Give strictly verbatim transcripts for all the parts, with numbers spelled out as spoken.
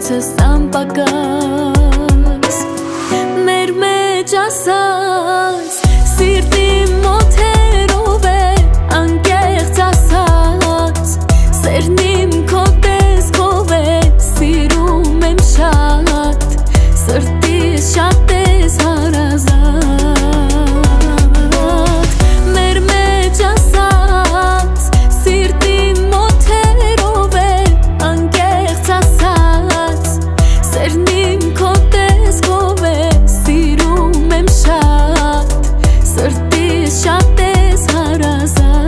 փորձս անպակաս մեր մեջ ասած սիրտի մոթերով է անկեղծ ասած սերն իմ քո տեսքով է սիրում եմ շատ սրտիս շատ ես հարազատ մեր մեջ ասած սիրտի մոթերով է անկեղծ ասած սերն իմ քո տեսքով է սիրում եմ շատ սրտիս շատ ես հարազատ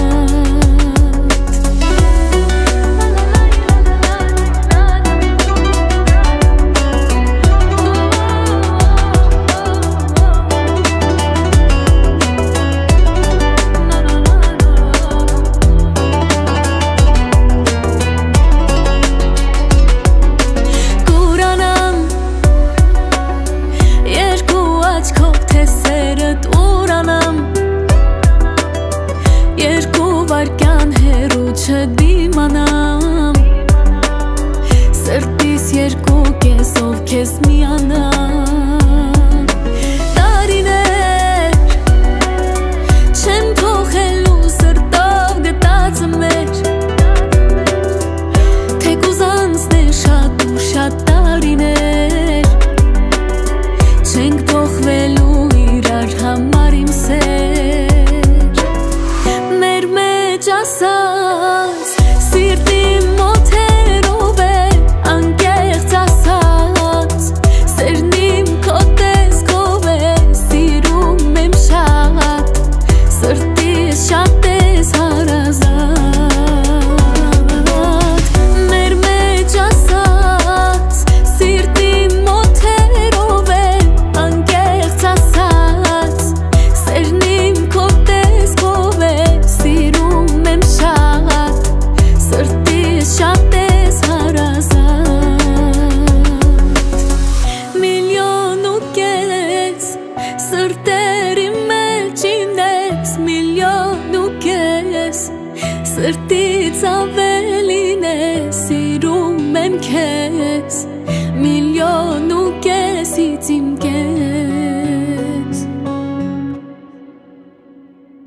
չդիմանամ սրտիս երկու կեսով քեզ միանամ տարիներ չեմ փոխելու սրտով գտածը մեր թեկուզ անցներ շատ ու շատ տարիներ չենք փոխվելու իրար համար իմ սեր մեր մեջ ասած սիրտի մոթերով է անկեղծ ասած սերն իմ քո տեսքով է սիրում եմ շատ սրտիս շատ ես հարազատ մեր մեջ ասած սիրտի մոթերով է անկեղծ ասած սերն իմ քո տեսքով է սիրում եմ շատ սրտիս շատ ես հարազատ միլիոն ու կես սրտերի մեջ ինձ միլիոն ու կես սրտից ավելին է սիրում եմ քեզ միլիոն ու կեսից իմ կես